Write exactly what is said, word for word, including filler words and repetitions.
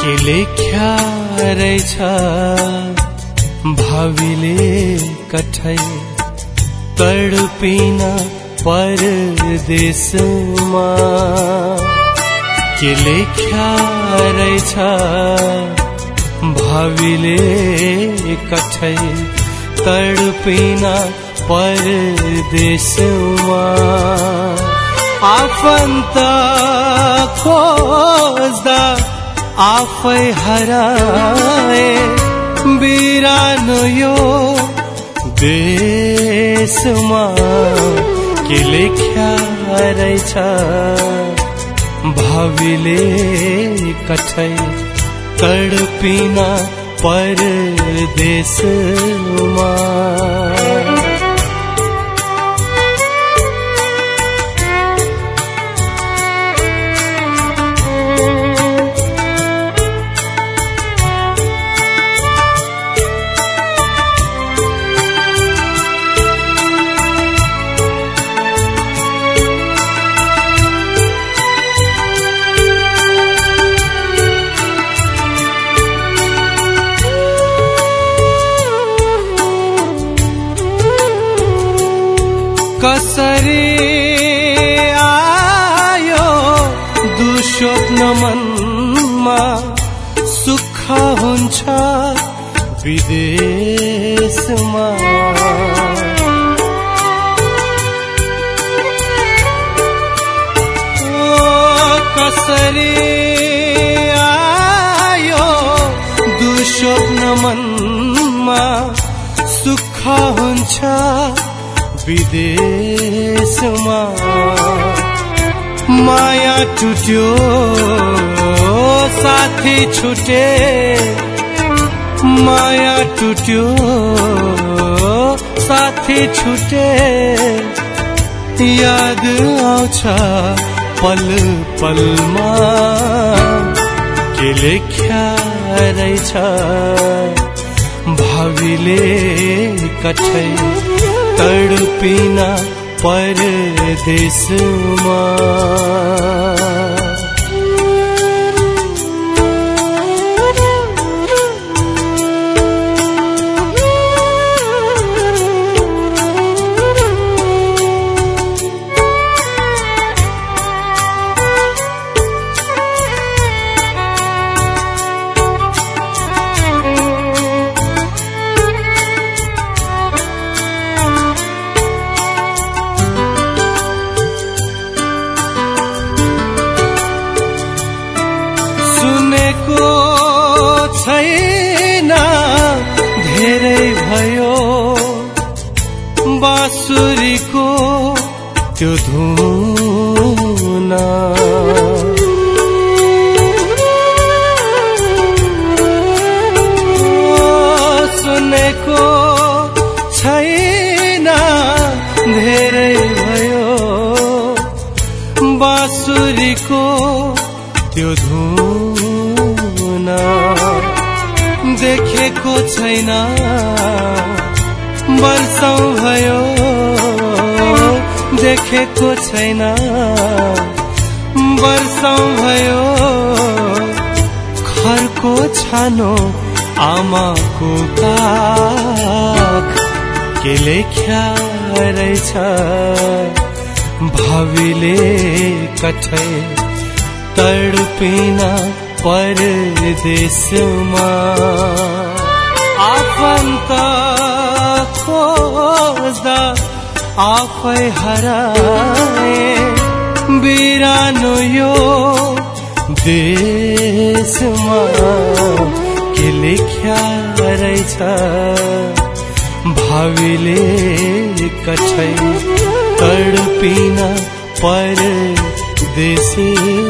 के लेख्या रहेछ भावीले कठै तडपिन परदेशमा के लेख्या रहेछ भावीले कठै तडपिन परदेशमा आफन्त खोज्दा आफै हराए बिरानो यो देशमा के लेख्या रहेछ भावीले कठै तडपिन परदेशमा कसरी आयो दुस्वप्न मनमा सुख हुन्छ विदेशमा ओ कसरी आयो दुस्वप्न मनमा सुख हुन्छ विदेशमा माया टुट्यो साथी छुटे माया टुट्यो साथी छुटे याद आउँछ पल पलमा के लेख्या रहेछ भावीले कठै तडपिन परदेशमा छैन धेरै भयो बाँसुरीको त्यो धुन सुनेको छैन धेरै भयो बाँसुरीको त्यो धुन देखेको छैन वर्षौं भयो देखेको छैन वर्षौं भयो घरको छानो आमाको काख के लेख्या रहेछ भावीले कठै तडपिन परदेशमा आफन्त खोज्दा आफै हराए बिरानो यो देशमा के लेख्या रहेछ भावीले कठै तडपिन परदेशमा